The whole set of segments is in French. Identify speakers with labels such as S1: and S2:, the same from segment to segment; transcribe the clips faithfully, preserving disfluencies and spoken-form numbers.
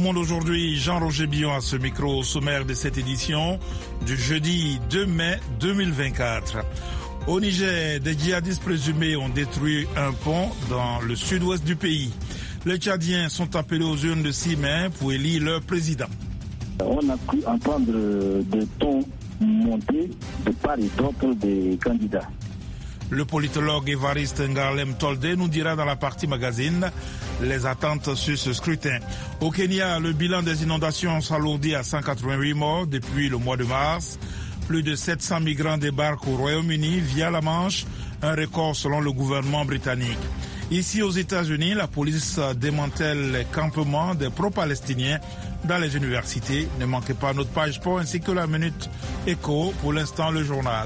S1: Monde aujourd'hui, Jean-Roger Billon à ce micro au sommaire de cette édition du jeudi deux mai deux mille vingt-quatre. Au Niger, des djihadistes présumés ont détruit un pont dans le sud-ouest du pays. Les Tchadiens sont appelés aux urnes de six mai pour élire leur président.
S2: On a pu entendre des tons monter de part et d'autre des candidats.
S1: Le politologue Évariste Ngarlem Tolde nous dira dans la partie magazine les attentes sur ce scrutin. Au Kenya, le bilan des inondations s'alourdit à cent quatre-vingt-huit morts depuis le mois de mars. Plus de sept cents migrants débarquent au Royaume-Uni via la Manche, un record selon le gouvernement britannique. Ici aux États-Unis, la police démantèle les campements des pro-palestiniens dans les universités. Ne manquez pas notre page sport ainsi que la Minute Écho. Pour l'instant, le journal.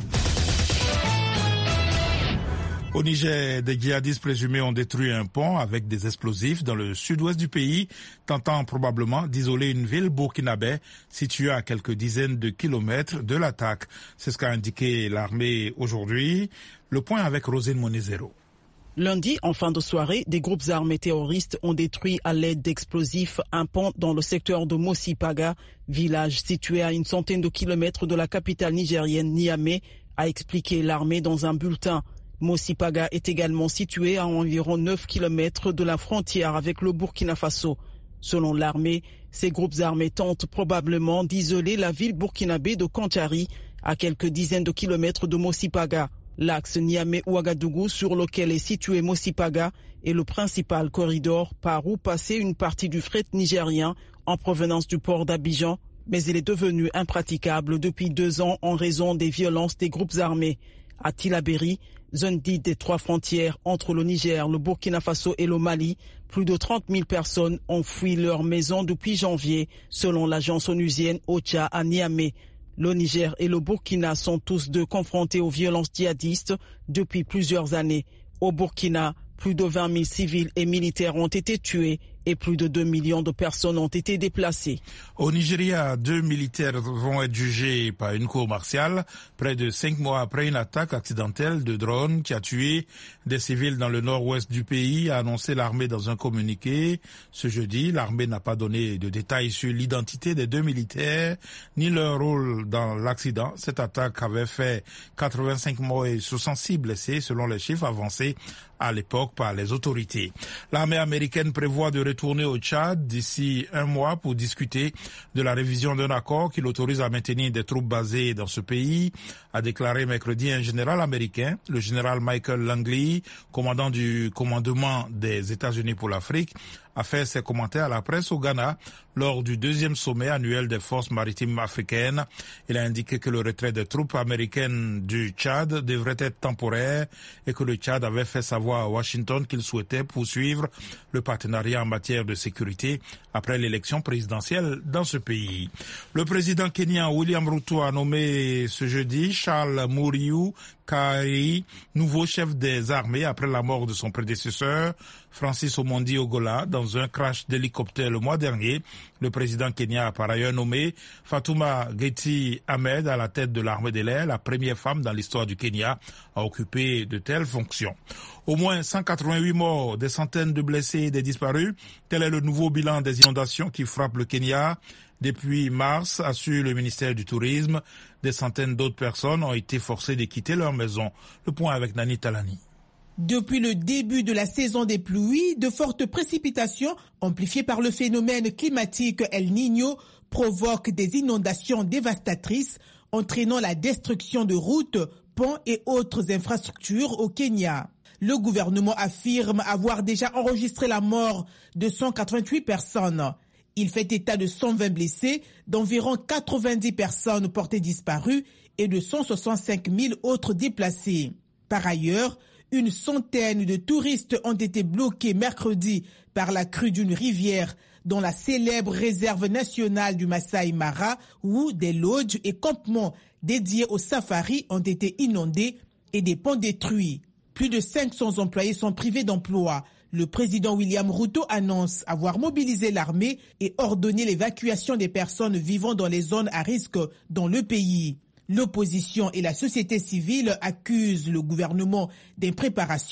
S1: Au Niger, des djihadistes présumés ont détruit un pont avec des explosifs dans le sud-ouest du pays, tentant probablement d'isoler une ville burkinabé située à quelques dizaines de kilomètres de l'attaque. C'est ce qu'a indiqué l'armée aujourd'hui. Le point avec Rosine Monezero.
S3: Lundi, en fin de soirée, des groupes armés terroristes ont détruit à l'aide d'explosifs un pont dans le secteur de Mosipaga, village situé à une centaine de kilomètres de la capitale nigérienne Niamey, a expliqué l'armée dans un bulletin. Mosipaga est également situé à environ neuf kilomètres de la frontière avec le Burkina Faso. Selon l'armée, ces groupes armés tentent probablement d'isoler la ville burkinabé de Kantari, à quelques dizaines de kilomètres de Mosipaga. L'axe Niamey-Ouagadougou sur lequel est situé Mosipaga est le principal corridor par où passait une partie du fret nigérien en provenance du port d'Abidjan, mais il est devenu impraticable depuis deux ans en raison des violences des groupes armés. À Tillabéri, zone dite des trois frontières entre le Niger, le Burkina Faso et le Mali, plus de trente mille personnes ont fui leur maison depuis janvier, selon l'agence onusienne OCHA à Niamey. Le Niger et le Burkina sont tous deux confrontés aux violences djihadistes depuis plusieurs années. Au Burkina, plus de vingt mille civils et militaires ont été tués et plus de deux millions de personnes ont été déplacées.
S1: Au Nigeria, deux militaires vont être jugés par une cour martiale près de cinq mois après une attaque accidentelle de drone qui a tué des civils dans le nord-ouest du pays, a annoncé l'armée dans un communiqué. Ce jeudi, l'armée n'a pas donné de détails sur l'identité des deux militaires ni leur rôle dans l'accident. Cette attaque avait fait quatre-vingt-cinq morts et soixante-six blessés selon les chiffres avancés à l'époque par les autorités. L'armée américaine prévoit de retourner au Tchad d'ici un mois pour discuter de la révision d'un accord qui l'autorise à maintenir des troupes basées dans ce pays, a déclaré mercredi un général américain, le général Michael Langley, commandant du commandement des États-Unis pour l'Afrique, a fait ses commentaires à la presse au Ghana lors du deuxième sommet annuel des forces maritimes africaines. Il a indiqué que le retrait des troupes américaines du Tchad devrait être temporaire et que le Tchad avait fait savoir à Washington qu'il souhaitait poursuivre le partenariat en matière de sécurité après l'élection présidentielle dans ce pays. Le président kenyan William Ruto a nommé ce jeudi Charles Muriu Kari, nouveau chef des armées après la mort de son prédécesseur Francis Omondi Ogola dans un crash d'hélicoptère le mois dernier. Le président kenyan a par ailleurs nommé Fatuma Geti Ahmed à la tête de l'armée de l'air, la première femme dans l'histoire du Kenya à occuper de telles fonctions. Au moins cent quatre-vingt-huit morts, des centaines de blessés et des disparus. Tel est le nouveau bilan des inondations qui frappent le Kenya. Depuis mars, assure le ministère du Tourisme, des centaines d'autres personnes ont été forcées de quitter leur maison. Le point avec Nani Talani.
S4: Depuis le début de la saison des pluies, de fortes précipitations, amplifiées par le phénomène climatique El Niño, provoquent des inondations dévastatrices, entraînant la destruction de routes, ponts et autres infrastructures au Kenya. Le gouvernement affirme avoir déjà enregistré la mort de cent quatre-vingt-huit personnes. Il fait état de cent vingt blessés, d'environ quatre-vingt-dix personnes portées disparues et de cent soixante-cinq mille autres déplacés. Par ailleurs, une centaine de touristes ont été bloqués mercredi par la crue d'une rivière dans la célèbre réserve nationale du Masai Mara où des lodges et campements dédiés au safari ont été inondés et des ponts détruits. Plus de cinq cents employés sont privés d'emploi. Le président William Ruto annonce avoir mobilisé l'armée et ordonné l'évacuation des personnes vivant dans les zones à risque dans le pays. L'opposition et la société civile accusent le gouvernement d'impréparation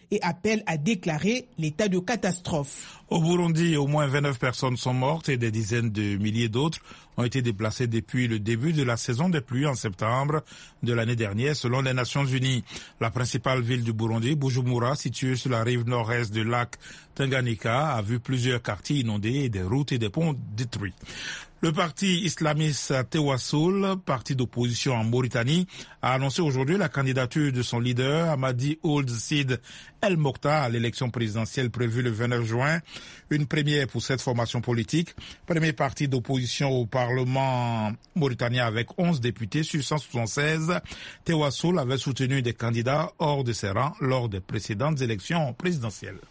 S4: et appelle à déclarer l'état de catastrophe.
S1: Au Burundi, au moins vingt-neuf personnes sont mortes et des dizaines de milliers d'autres ont été déplacées depuis le début de la saison des pluies en septembre de l'année dernière, selon les Nations Unies. La principale ville du Burundi, Bujumbura, située sur la rive nord-est du lac Tanganyika, a vu plusieurs quartiers inondés et des routes et des ponts détruits. Le parti islamiste Tewassoul, parti d'opposition en Mauritanie, a annoncé aujourd'hui la candidature de son leader, Hamadi Ould Sid El Mokta, à l'élection présidentielle prévue le vingt-neuf juin. Une première pour cette formation politique. Premier parti d'opposition au Parlement mauritanien avec onze députés sur cent soixante-seize. Tewassoul avait soutenu des candidats hors de ses rangs lors des précédentes élections présidentielles.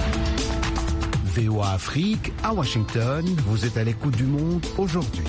S5: V O A Afrique, à Washington, vous êtes à l'écoute du monde aujourd'hui.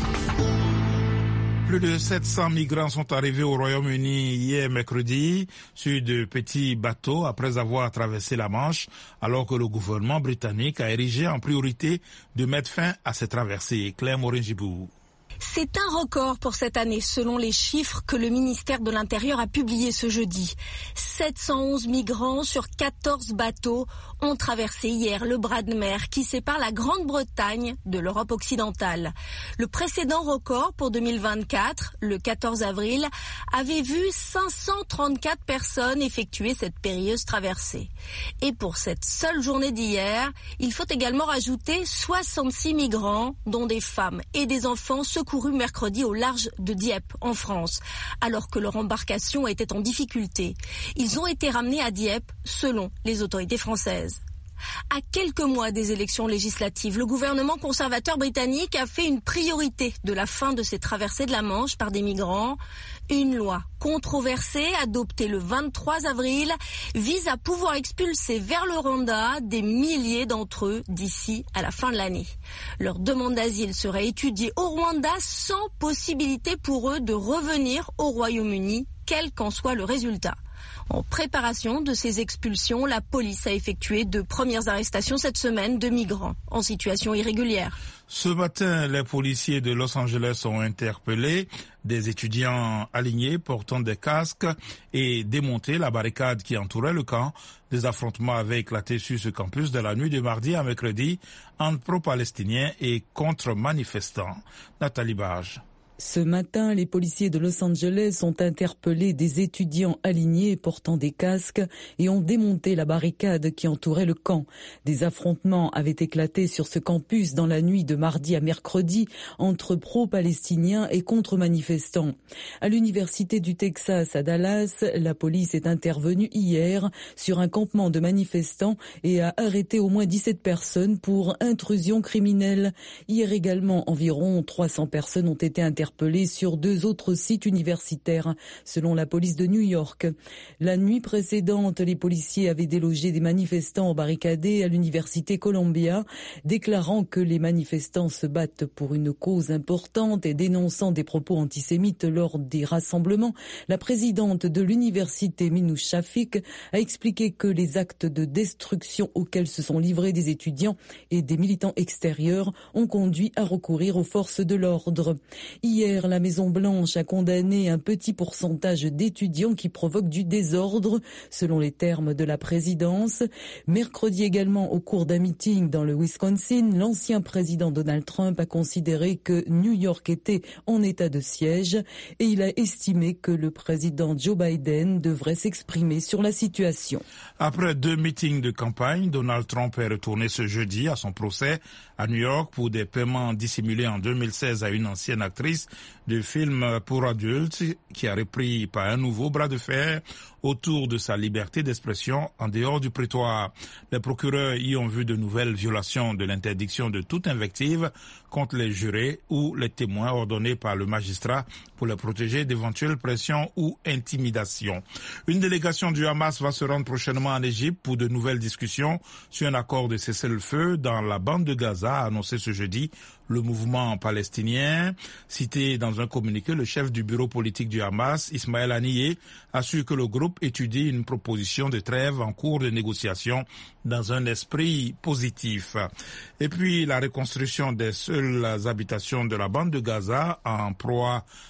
S1: Plus de sept cents migrants sont arrivés au Royaume-Uni hier mercredi sur de petits bateaux après avoir traversé la Manche, alors que le gouvernement britannique a érigé en priorité de mettre fin à ces traversées. Claire Morin-Gibou.
S6: C'est un record pour cette année, selon les chiffres que le ministère de l'Intérieur a publiés ce jeudi. sept cent onze migrants sur quatorze bateaux ont traversé hier le bras de mer qui sépare la Grande-Bretagne de l'Europe occidentale. Le précédent record pour deux mille vingt-quatre, le quatorze avril, avait vu cinq cent trente-quatre personnes effectuer cette périlleuse traversée. Et pour cette seule journée d'hier, il faut également rajouter soixante-six migrants, dont des femmes et des enfants secourus mercredi au large de Dieppe, en France, alors que leur embarcation était en difficulté. Ils ont été ramenés à Dieppe, selon les autorités françaises. À quelques mois des élections législatives, le gouvernement conservateur britannique a fait une priorité de la fin de ces traversées de la Manche par des migrants. Une loi controversée, adoptée le vingt-trois avril, vise à pouvoir expulser vers le Rwanda des milliers d'entre eux d'ici à la fin de l'année. Leur demande d'asile serait étudiée au Rwanda sans possibilité pour eux de revenir au Royaume-Uni, quel qu'en soit le résultat. En préparation de ces expulsions, la police a effectué de premières arrestations cette semaine de migrants en situation irrégulière.
S1: Ce matin, les policiers de Los Angeles ont interpellé des étudiants alignés portant des casques et démonté la barricade qui entourait le camp. Des affrontements avaient éclaté sur ce campus de la nuit de mardi à mercredi entre pro-palestiniens et contre-manifestants. Nathalie Bage.
S7: Ce matin, les policiers de Los Angeles ont interpellé des étudiants alignés portant des casques et ont démonté la barricade qui entourait le camp. Des affrontements avaient éclaté sur ce campus dans la nuit de mardi à mercredi entre pro-palestiniens et contre-manifestants. À l'université du Texas à Dallas, la police est intervenue hier sur un campement de manifestants et a arrêté au moins dix-sept personnes pour intrusion criminelle. Hier également, environ trois cents personnes ont été interpellées sur deux autres sites universitaires, selon la police de New York. La nuit précédente, les policiers avaient délogé des manifestants barricadés à l'université Columbia, déclarant que les manifestants se battent pour une cause importante et dénonçant des propos antisémites lors des rassemblements. La présidente de l'université, Minouche Shafik, a expliqué que les actes de destruction auxquels se sont livrés des étudiants et des militants extérieurs ont conduit à recourir aux forces de l'ordre. Hier, la Maison-Blanche a condamné un petit pourcentage d'étudiants qui provoquent du désordre, selon les termes de la présidence. Mercredi également, au cours d'un meeting dans le Wisconsin, l'ancien président Donald Trump a considéré que New York était en état de siège et il a estimé que le président Joe Biden devrait s'exprimer sur la situation.
S1: Après deux meetings de campagne, Donald Trump est retourné ce jeudi à son procès à New York pour des paiements dissimulés en deux mille seize à une ancienne actrice de film pour adultes qui a repris par un nouveau bras de fer autour de sa liberté d'expression en dehors du prétoire. Les procureurs y ont vu de nouvelles violations de l'interdiction de toute invective contre les jurés ou les témoins ordonnés par le magistrat pour les protéger d'éventuelles pressions ou intimidations. Une délégation du Hamas va se rendre prochainement en Égypte pour de nouvelles discussions sur un accord de cessez-le-feu dans la bande de Gaza, a annoncé ce jeudi le mouvement palestinien. Cité dans un communiqué, le chef du bureau politique du Hamas, Ismaël Haniyeh, assure que le groupe étudie une proposition de trêve en cours de négociation dans un esprit positif. Et puis la reconstruction des seules habitations de la bande de Gaza en proie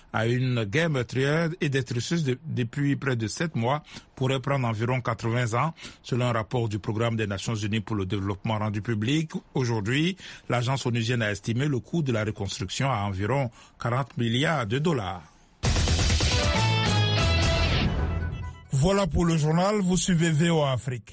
S1: à une guerre meurtrière et destructrice de, depuis près de sept mois pourrait prendre environ quatre-vingts ans, selon un rapport du Programme des Nations Unies pour le développement rendu public. Aujourd'hui, l'agence onusienne a estimé le coût de la reconstruction à environ quarante milliards de dollars. Voilà pour le journal, vous suivez V O A Afrique.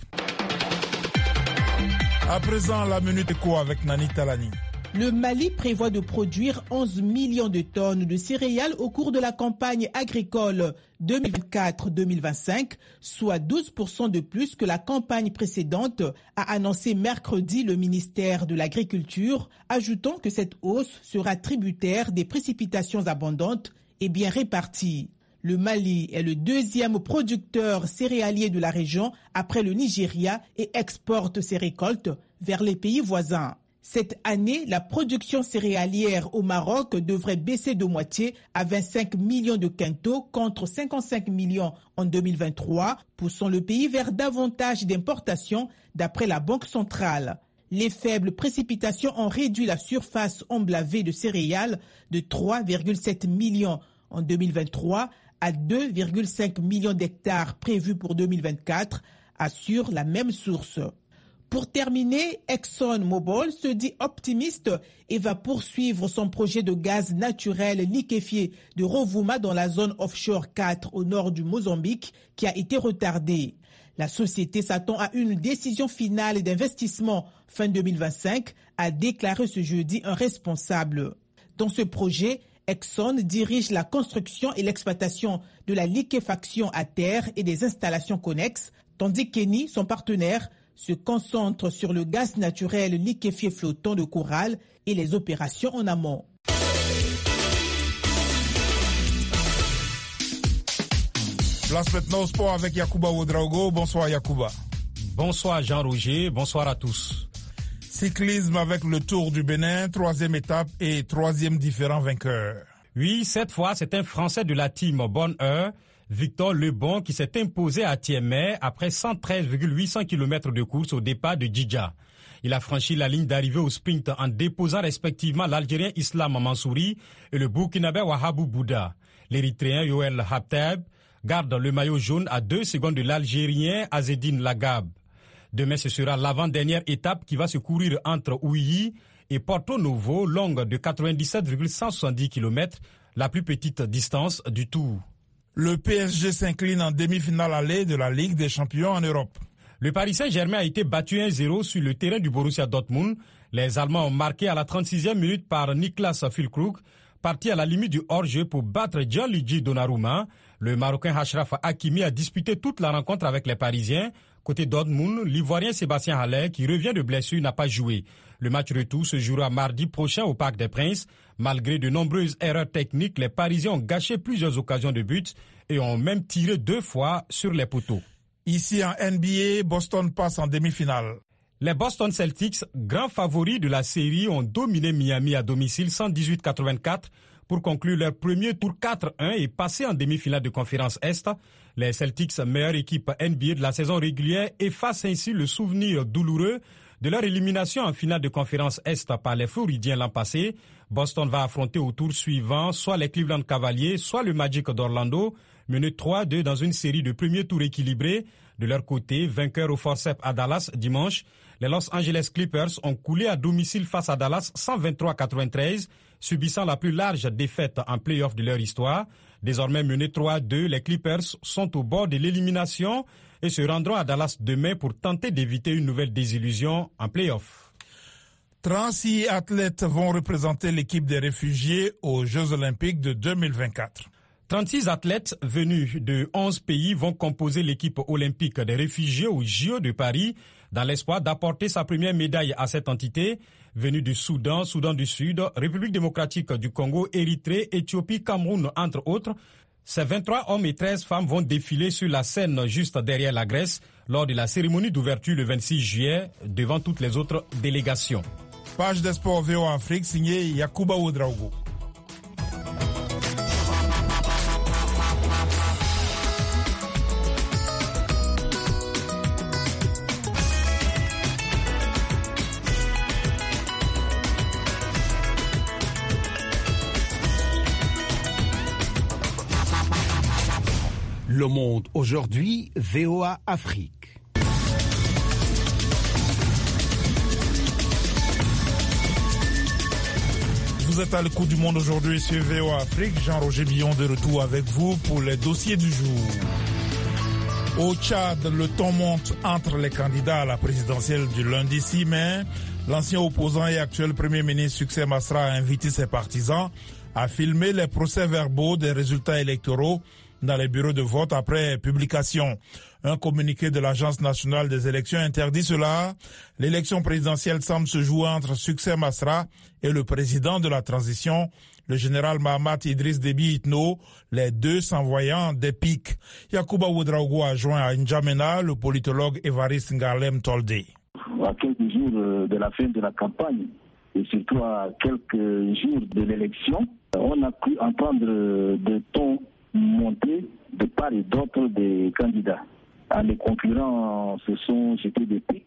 S1: À présent, la Minute Éco avec Nani Talani.
S4: Le Mali prévoit de produire onze millions de tonnes de céréales au cours de la campagne agricole deux mille vingt-quatre deux mille vingt-cinq, soit douze pour cent de plus que la campagne précédente, a annoncé mercredi le ministère de l'Agriculture, ajoutant que cette hausse sera tributaire des précipitations abondantes et bien réparties. Le Mali est le deuxième producteur céréalier de la région après le Nigeria et exporte ses récoltes vers les pays voisins. Cette année, la production céréalière au Maroc devrait baisser de moitié à vingt-cinq millions de quintaux contre cinquante-cinq millions en deux mille vingt-trois, poussant le pays vers davantage d'importations d'après la Banque centrale. Les faibles précipitations ont réduit la surface emblavée de céréales de trois virgule sept millions en deux mille vingt-trois à deux virgule cinq millions d'hectares prévus pour deux mille vingt-quatre, assure la même source. Pour terminer, ExxonMobil se dit optimiste et va poursuivre son projet de gaz naturel liquéfié de Rovuma dans la zone offshore quatre au nord du Mozambique qui a été retardé. La société s'attend à une décision finale d'investissement fin deux mille vingt-cinq, a déclaré ce jeudi un responsable. Dans ce projet, Exxon dirige la construction et l'exploitation de la liquéfaction à terre et des installations connexes, tandis qu'Eni, son partenaire, se concentre sur le gaz naturel liquéfié flottant de Coral et les opérations en amont.
S1: Place maintenant au sport avec Yacouba Ouedraogo. Bonsoir Yacouba.
S8: Bonsoir Jean-Roger, bonsoir à tous.
S1: Cyclisme avec le Tour du Bénin, troisième étape et troisième différent vainqueur.
S8: Oui, cette fois c'est un Français de la team Bonne Heure, Victor Lebon, qui s'est imposé à Thiémet après cent treize virgule huit cents kilomètres de course au départ de Djidja. Il a franchi la ligne d'arrivée au sprint en déposant respectivement l'Algérien Islam Mansouri et le Burkinabé Wahabou Bouda. L'Érythréen Yoel Habtab garde le maillot jaune à deux secondes de l'Algérien Azedine Lagab. Demain, ce sera l'avant-dernière étape qui va se courir entre Ouilly et Porto Novo, longue de quatre-vingt-dix-sept virgule cent soixante-dix kilomètres, la plus petite distance du Tour.
S1: Le P S G s'incline en demi-finale aller de la Ligue des champions en Europe.
S8: Le Paris Saint-Germain a été battu un zéro sur le terrain du Borussia Dortmund. Les Allemands ont marqué à la trente-sixième minute par Niklas Füllkrug, parti à la limite du hors-jeu pour battre Gianluigi Donnarumma. Le Marocain Achraf Hakimi a disputé toute la rencontre avec les Parisiens. Côté Dortmund, l'Ivoirien Sébastien Haller, qui revient de blessure, n'a pas joué. Le match retour se jouera mardi prochain au Parc des Princes. Malgré de nombreuses erreurs techniques, les Parisiens ont gâché plusieurs occasions de but et ont même tiré deux fois sur les poteaux.
S1: Ici en N B A, Boston passe en demi-finale.
S8: Les Boston Celtics, grands favoris de la série, ont dominé Miami à domicile cent dix-huit à quatre-vingt-quatre pour conclure leur premier tour quatre un et passer en demi-finale de conférence Est. Les Celtics, meilleure équipe N B A de la saison régulière, effacent ainsi le souvenir douloureux de leur élimination en finale de conférence Est par les Floridiens l'an passé. Boston va affronter au tour suivant soit les Cleveland Cavaliers, soit le Magic d'Orlando, menés trois deux dans une série de premiers tours équilibrés. De leur côté, vainqueurs au forceps à Dallas dimanche, les Los Angeles Clippers ont coulé à domicile face à Dallas cent vingt-trois à quatre-vingt-treize, subissant la plus large défaite en play-off de leur histoire. Désormais menés trois deux, les Clippers sont au bord de l'élimination et se rendront à Dallas demain pour tenter d'éviter une nouvelle désillusion en play-off.
S1: trente-six athlètes vont représenter l'équipe des réfugiés aux Jeux olympiques de deux mille vingt-quatre.
S8: trente-six athlètes venus de onze pays vont composer l'équipe olympique des réfugiés aux J O de Paris dans l'espoir d'apporter sa première médaille à cette entité. Venus du Soudan, Soudan du Sud, République démocratique du Congo, Érythrée, Éthiopie, Cameroun, entre autres. Ces vingt-trois hommes et treize femmes vont défiler sur la scène juste derrière la Grèce lors de la cérémonie d'ouverture le vingt-six juillet devant toutes les autres délégations.
S1: Page des sports V O A Afrique signée Yacouba Ouedraogo.
S5: Le Monde aujourd'hui, V O A Afrique.
S1: Vous êtes à l'écoute du Monde aujourd'hui sur V O A Afrique. Jean-Roger Billon de retour avec vous pour les dossiers du jour. Au Tchad, le ton monte entre les candidats à la présidentielle du lundi six mai. L'ancien opposant et actuel Premier ministre Succès Masra a invité ses partisans à filmer les procès-verbaux des résultats électoraux dans les bureaux de vote après publication. Un communiqué de l'Agence nationale des élections interdit cela. L'élection présidentielle semble se jouer entre Succès Masra et le président de la transition, le général Mahamat Idriss Déby Itno, les deux s'envoyant des piques. Yacouba Ouedraogo a joint à N'Djamena le politologue Évariste Ngarlem Toldé.
S2: À quelques jours de la fin de la campagne et surtout à quelques jours de l'élection, on a pu entendre des tons monter de part et d'autre des candidats. Les concurrents se sont jetés des piques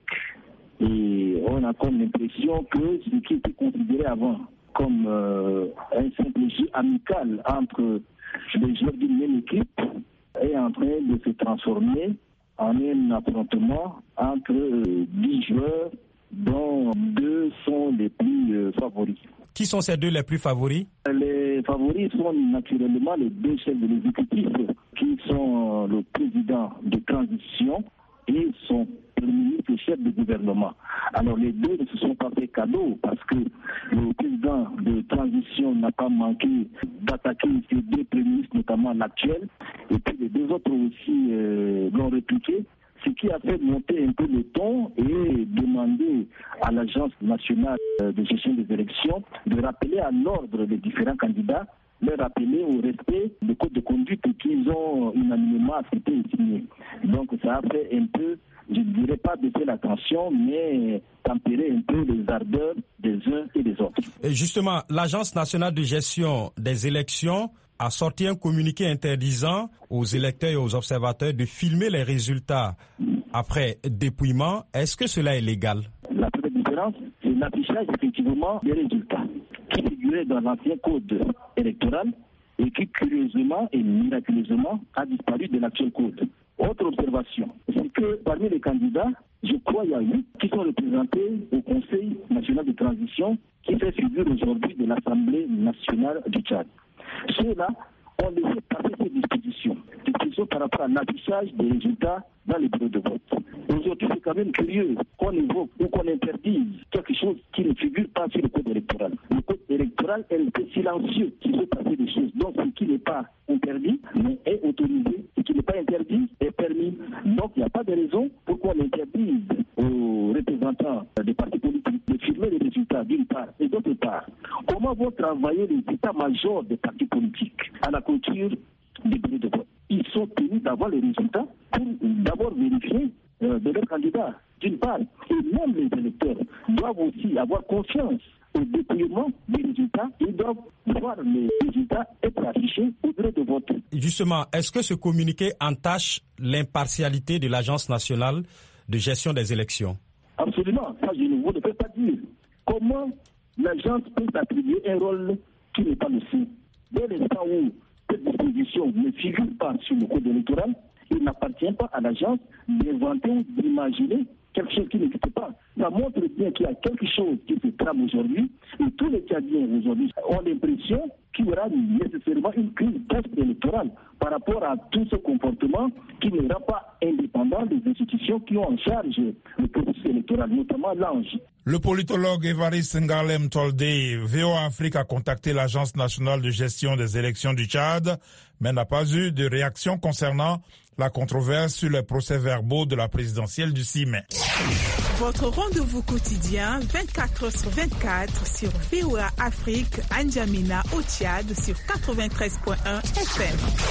S2: et on a comme l'impression que ce qui était considéré avant comme euh, un simple jeu amical entre les joueurs d'une même équipe est en train de se transformer en un affrontement entre euh, dix joueurs dont deux sont les plus euh, favoris.
S8: Qui sont ces deux les plus favoris?
S2: Les favoris sont naturellement les deux chefs de l'exécutif, qui sont le président de transition et son premier ministre, chef de gouvernement. Alors les deux ne se sont pas fait cadeau parce que le président de transition n'a pas manqué d'attaquer ces deux premiers ministres, notamment l'actuel, et puis les deux autres aussi euh, l'ont répliqué. Ce qui a fait monter un peu le ton et demander à l'Agence nationale de gestion des élections de rappeler à l'ordre les différents candidats, leur rappeler au respect du code de conduite qu'ils ont unanimement accepté et signé. Donc ça a fait un peu, je ne dirais pas baisser la tension, mais tempérer un peu les ardeurs des uns et des autres.
S8: Et justement, l'Agence nationale de gestion des élections a sorti un communiqué interdisant aux électeurs et aux observateurs de filmer les résultats après dépouillement. Est-ce que cela est légal?
S2: La première différence, c'est l'affichage effectivement des résultats qui figuraient dans l'ancien code électoral et qui curieusement et miraculeusement a disparu de l'actuel code. Autre observation, c'est que parmi les candidats, je crois qu'il y a huit qui sont représentés au Conseil national de transition qui fait figure aujourd'hui de l'Assemblée nationale du Tchad. Ceux-là ont laissé passer ces dispositions, dispositions par rapport à l'affichage des résultats dans les bureaux de vote. Aujourd'hui, c'est quand même curieux qu'on évoque ou qu'on interdise quelque chose qui ne figure pas sur le code électoral. Le code électoral est un peu silencieux s'il se passer des choses. Donc, ce qui n'est pas interdit mais est autorisé. Ce qui n'est pas interdit est permis. Donc, il n'y a pas de raison pour qu'on interdise aux représentants des partis politiques de filmer les résultats d'une part et d'autre part. Comment vont travailler les états-majors des partis politiques à la clôture des bureaux de vote? Ils sont tenus d'avoir les résultats pour d'abord vérifier euh, de leurs candidats, d'une part. Et même les électeurs doivent aussi avoir confiance au dépouillement des résultats. Ils doivent voir les résultats être affichés au bureau de vote.
S8: Justement, est-ce que ce communiqué entache l'impartialité de l'Agence nationale de gestion des élections?
S2: Absolument. Ça, je ne vous le fais pas dire. Comment l'agence peut s'attribuer un rôle qui n'est pas le sien? Dès l'instant où cette disposition ne figure pas sur le code électoral, il n'appartient pas à l'agence d'inventer ou d'imaginer quelque chose qui n'existe pas. Ça montre bien qu'il y a quelque chose qui se trame aujourd'hui et tous les Tchadiens aujourd'hui ont l'impression qu'il y aura nécessairement une crise post-électorale par rapport à tout ce comportement qui ne sera pas indépendant des institutions qui ont en charge le processus électoral, notamment l'Ange.
S1: Le politologue Évariste Ngarlem Toldé, V O A Afrique a contacté l'Agence nationale de gestion des élections du Tchad, mais n'a pas eu de réaction concernant la controverse sur les procès-verbaux de la présidentielle du six mai.
S4: Votre rendez-vous quotidien, vingt-quatre heures sur vingt-quatre, sur V O A Afrique, N'Djamena au Tchad, sur quatre-vingt-treize point un F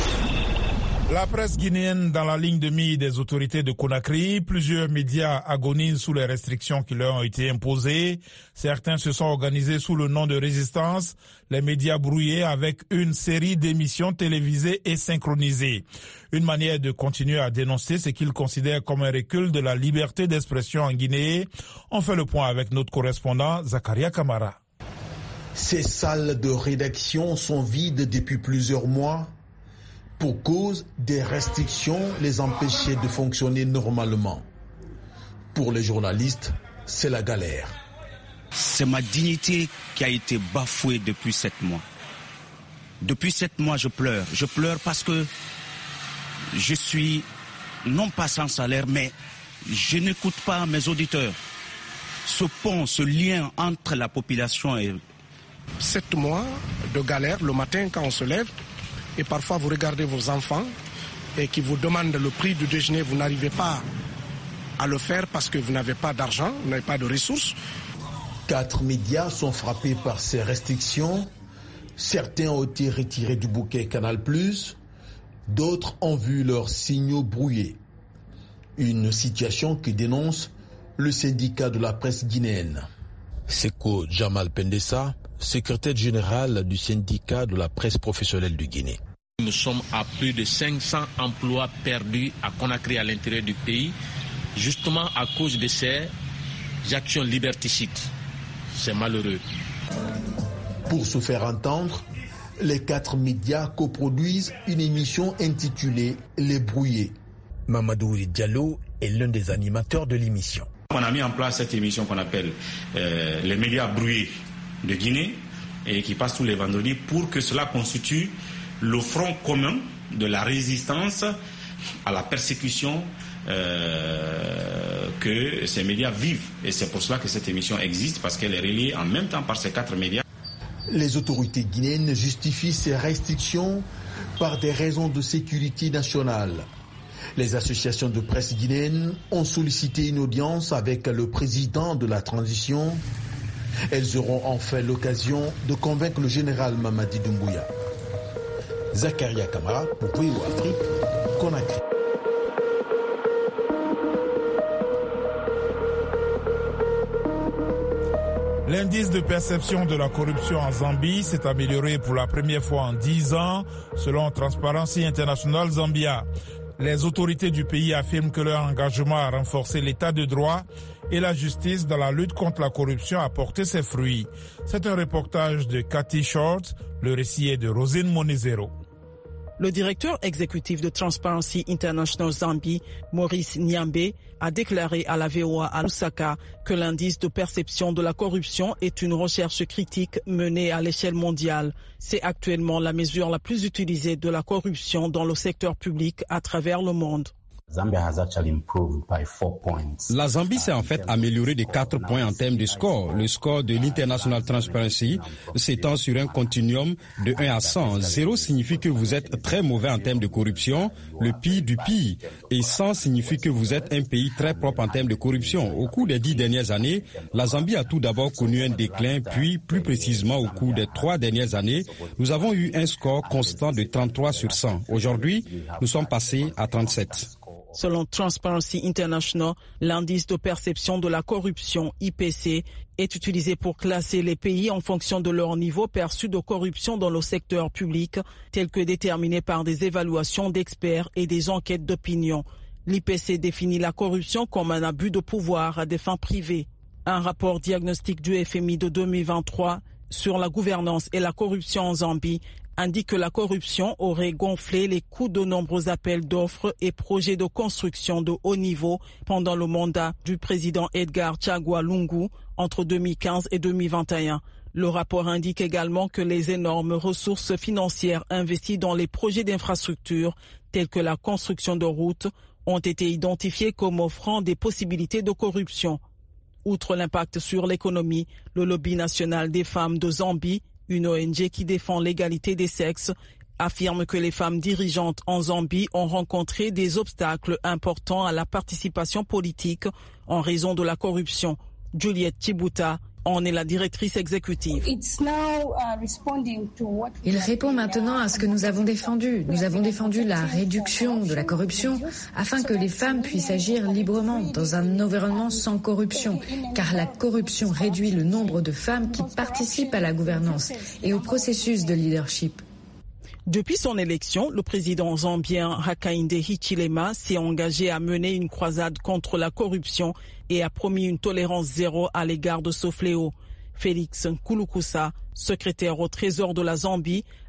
S4: M.
S1: La presse guinéenne dans la ligne de mire des autorités de Conakry, plusieurs médias agonisent sous les restrictions qui leur ont été imposées. Certains se sont organisés sous le nom de résistance, les médias brouillés avec une série d'émissions télévisées et synchronisées. Une manière de continuer à dénoncer ce qu'ils considèrent comme un recul de la liberté d'expression en Guinée. On fait le point avec notre correspondant Zakaria Kamara.
S9: Ces salles de rédaction sont vides depuis plusieurs mois. pour cause des restrictions les empêchaient de fonctionner normalement. Pour les journalistes, c'est la galère.
S10: C'est ma dignité qui a été bafouée depuis sept mois. Depuis sept mois, je pleure. Je pleure parce que je suis non pas sans salaire, mais je n'écoute pas mes auditeurs. Ce pont, ce lien entre la population et...
S11: Sept mois de galère le matin quand on se lève, et parfois vous regardez vos enfants et qui vous demandent le prix du déjeuner, vous n'arrivez pas à le faire parce que vous n'avez pas d'argent, vous n'avez pas de ressources.
S9: Quatre médias sont frappés par ces restrictions. Certains ont été retirés du bouquet Canal plus, d'autres ont vu leurs signaux brouillés. Une situation que dénonce le syndicat de la presse guinéenne. Seko Jamal Pendessa, secrétaire général du syndicat de la presse professionnelle du Guinée.
S12: Nous sommes à plus de cinq cents emplois perdus à Conakry, à l'intérieur du pays, justement à cause de ces actions liberticides. C'est malheureux.
S9: Pour se faire entendre, les quatre médias coproduisent une émission intitulée Les Brouillés. Mamadou Diallo est l'un des animateurs de l'émission.
S13: On a mis en place cette émission qu'on appelle euh, les médias brouillés de Guinée et qui passe tous les vendredis pour que cela constitue le front commun de la résistance à la persécution euh, que ces médias vivent. Et c'est pour cela que cette émission existe, parce qu'elle est reliée en même temps par ces quatre médias.
S9: Les autorités guinéennes justifient ces restrictions par des raisons de sécurité nationale. Les associations de presse guinéennes ont sollicité une audience avec le président de la transition. Elles auront enfin l'occasion de convaincre le général Mamadi Doumbouya. Zakaria Kamara pour V O A Afrique, Conakry.
S1: L'indice de perception de la corruption en Zambie s'est amélioré pour la première fois en dix ans, selon Transparency International Zambia. Les autorités du pays affirment que leur engagement à renforcer l'état de droit et la justice dans la lutte contre la corruption a porté ses fruits. C'est un reportage de Cathy Short, le récit est de Rosine Monezero.
S3: Le directeur exécutif de Transparency International Zambie, Maurice Nyambe, a déclaré à la V O A à Lusaka que l'indice de perception de la corruption est une recherche critique menée à l'échelle mondiale. C'est actuellement la mesure la plus utilisée de la corruption dans le secteur public à travers le monde.
S8: La Zambie s'est en fait améliorée de quatre points en termes de score. Le score de l'International Transparency s'étend sur un continuum de un à cent. zéro signifie que vous êtes très mauvais en termes de corruption, le pire du pire. Et cent signifie que vous êtes un pays très propre en termes de corruption. Au cours des dix dernières années, la Zambie a tout d'abord connu un déclin, puis plus précisément au cours des trois dernières années, nous avons eu un score constant de trente-trois sur cent. Aujourd'hui, nous sommes passés à trente-sept.
S3: Selon Transparency International, l'indice de perception de la corruption, I P C, est utilisé pour classer les pays en fonction de leur niveau perçu de corruption dans le secteur public, tel que déterminé par des évaluations d'experts et des enquêtes d'opinion. L'I P C définit la corruption comme un abus de pouvoir à des fins privées. Un rapport diagnostic du F M I de deux mille vingt-trois sur la gouvernance et la corruption en Zambie indique que la corruption aurait gonflé les coûts de nombreux appels d'offres et projets de construction de haut niveau pendant le mandat du président Edgar Chagwa Lungu entre deux mille quinze et deux mille vingt et un. Le rapport indique également que les énormes ressources financières investies dans les projets d'infrastructure tels que la construction de routes ont été identifiées comme offrant des possibilités de corruption. Outre l'impact sur l'économie, le lobby national des femmes de Zambie, une O N G qui défend l'égalité des sexes, affirme que les femmes dirigeantes en Zambie ont rencontré des obstacles importants à la participation politique en raison de la corruption. Juliette Chibuta en est la directrice exécutive.
S14: Il répond maintenant à ce que nous avons défendu. Nous avons défendu la réduction de la corruption afin que les femmes puissent agir librement dans un environnement sans corruption, car la corruption réduit le nombre de femmes qui participent à la gouvernance et au processus de leadership.
S3: Depuis son élection, le président zambien Hakainde Hichilema s'est engagé à mener une croisade contre la corruption et a promis une tolérance zéro à l'égard de ce fléau. Félix Nkulukusa, secrétaire au Trésor de la Zambie,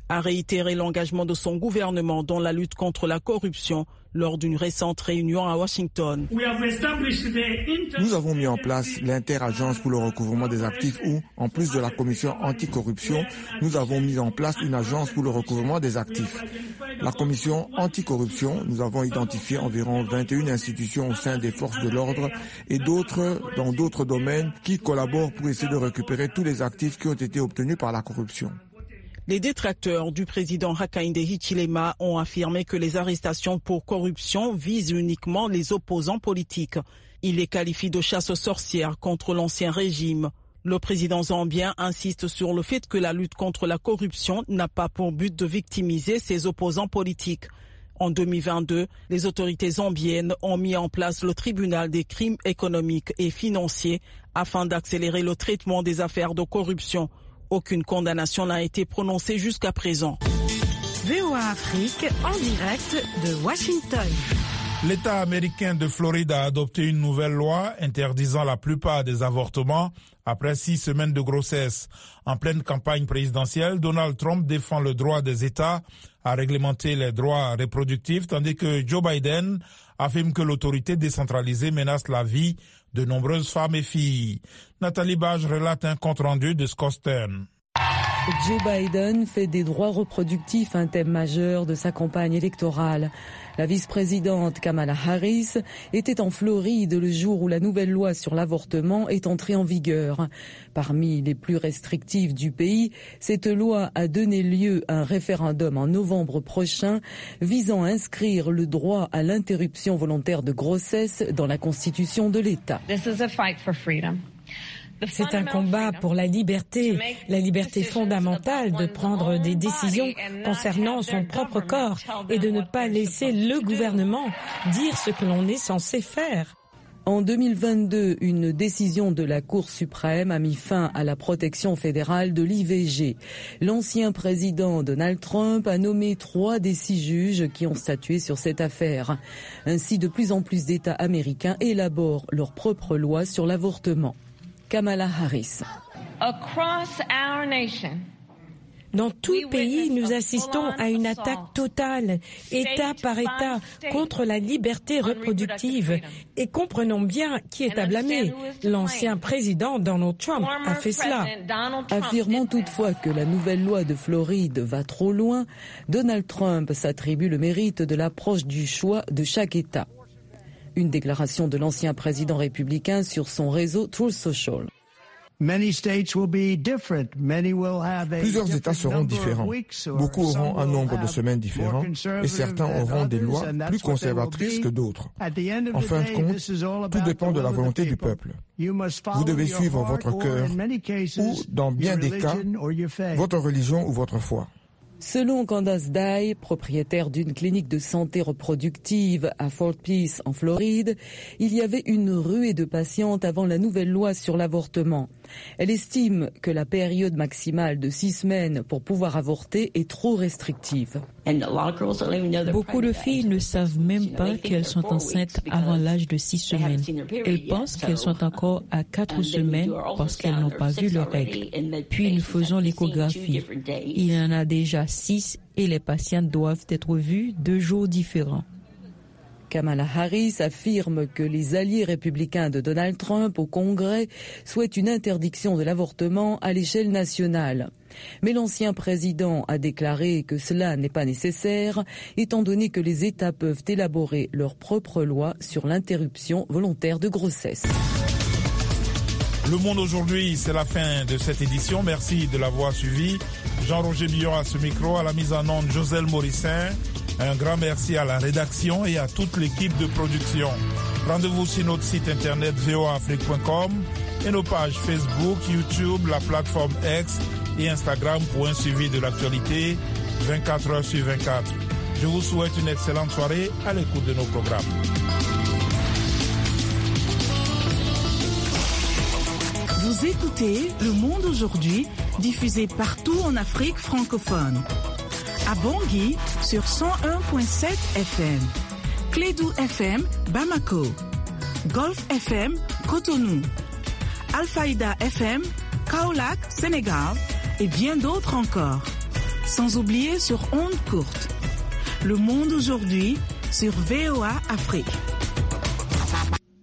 S3: a réitéré l'engagement de son gouvernement dans la lutte contre la corruption lors d'une récente réunion à Washington.
S15: Nous avons mis en place l'interagence pour le recouvrement des actifs où, en plus de la commission anticorruption, nous avons mis en place une agence pour le recouvrement des actifs. La commission anticorruption, nous avons identifié environ vingt et une institutions au sein des forces de l'ordre et d'autres dans d'autres domaines qui collaborent pour essayer de récupérer tous les actifs qui ont été obtenus par la corruption.
S3: Les détracteurs du président Hakainde Hichilema ont affirmé que les arrestations pour corruption visent uniquement les opposants politiques. Ils les qualifient de chasse aux sorcières contre l'ancien régime. Le président zambien insiste sur le fait que la lutte contre la corruption n'a pas pour but de victimiser ses opposants politiques. En deux mille vingt-deux, les autorités zambiennes ont mis en place le tribunal des crimes économiques et financiers afin d'accélérer le traitement des affaires de corruption. Aucune condamnation n'a été prononcée jusqu'à présent.
S16: V O A Afrique en direct de Washington.
S1: L'État américain de Floride a adopté une nouvelle loi interdisant la plupart des avortements après six semaines de grossesse. En pleine campagne présidentielle, Donald Trump défend le droit des États à réglementer les droits reproductifs, tandis que Joe Biden affirme que l'autorité décentralisée menace la vie de nombreuses femmes et filles. Nathalie Bage relate un compte-rendu de Scott Stern.
S7: Joe Biden fait des droits reproductifs un thème majeur de sa campagne électorale. La vice-présidente Kamala Harris était en Floride le jour où la nouvelle loi sur l'avortement est entrée en vigueur. Parmi les plus restrictives du pays, cette loi a donné lieu à un référendum en novembre prochain visant à inscrire le droit à l'interruption volontaire de grossesse dans la Constitution de l'État.
S17: C'est un combat pour la liberté, la liberté fondamentale de prendre des décisions concernant son propre corps et de ne pas laisser le gouvernement dire ce que l'on est censé faire.
S7: En deux mille vingt-deux, une décision de la Cour suprême a mis fin à la protection fédérale de l'I V G. L'ancien président Donald Trump a nommé trois des six juges qui ont statué sur cette affaire. Ainsi, de plus en plus d'États américains élaborent leur propre loi sur l'avortement. Kamala Harris.
S17: Dans tout le pays, nous assistons à une attaque totale, État par État, contre la liberté reproductive. Et comprenons bien qui est à blâmer. L'ancien président Donald Trump a fait cela.
S7: Affirmant toutefois que la nouvelle loi de Floride va trop loin, Donald Trump s'attribue le mérite de l'approche du choix de chaque État. Une déclaration de l'ancien président républicain sur son réseau Truth Social.
S15: Plusieurs États seront différents. Beaucoup auront un nombre de semaines différents et certains auront des lois plus conservatrices que d'autres. En fin de compte, tout dépend de la volonté du peuple. Vous devez suivre votre cœur ou, dans bien des cas, votre religion ou votre foi.
S7: Selon Candace Dye, propriétaire d'une clinique de santé reproductive à Fort Pierce en Floride, il y avait une ruée de patientes avant la nouvelle loi sur l'avortement. Elle estime que la période maximale de six semaines pour pouvoir avorter est trop restrictive.
S18: Beaucoup de filles ne savent même pas qu'elles sont enceintes avant l'âge de six semaines. Elles pensent qu'elles sont encore à quatre semaines parce qu'elles n'ont pas vu leurs règles. Puis nous faisons l'échographie. Il y en a déjà six et les patientes doivent être vues deux jours différents.
S7: Kamala Harris affirme que les alliés républicains de Donald Trump au Congrès souhaitent une interdiction de l'avortement à l'échelle nationale. Mais l'ancien président a déclaré que cela n'est pas nécessaire, étant donné que les États peuvent élaborer leur propre loi sur l'interruption volontaire de grossesse.
S1: Le Monde aujourd'hui, c'est la fin de cette édition. Merci de l'avoir suivi. Jean-Roger Billon à ce micro, à la mise en onde Joselle Morissin. Un grand merci à la rédaction et à toute l'équipe de production. Rendez-vous sur notre site internet v o a afrique point com et nos pages Facebook, YouTube, la plateforme X et Instagram pour un suivi de l'actualité vingt-quatre heures sur vingt-quatre. Je vous souhaite une excellente soirée à l'écoute de nos programmes.
S4: Vous écoutez Le Monde aujourd'hui, diffusé partout en Afrique francophone. À Bangui sur cent un virgule sept F M, Clédou F M, Bamako, Golf F M, Cotonou, Alfaïda F M, Kaolack, Sénégal et bien d'autres encore.
S16: sans oublier sur ondes courtes. Le monde aujourd'hui sur V O A Afrique.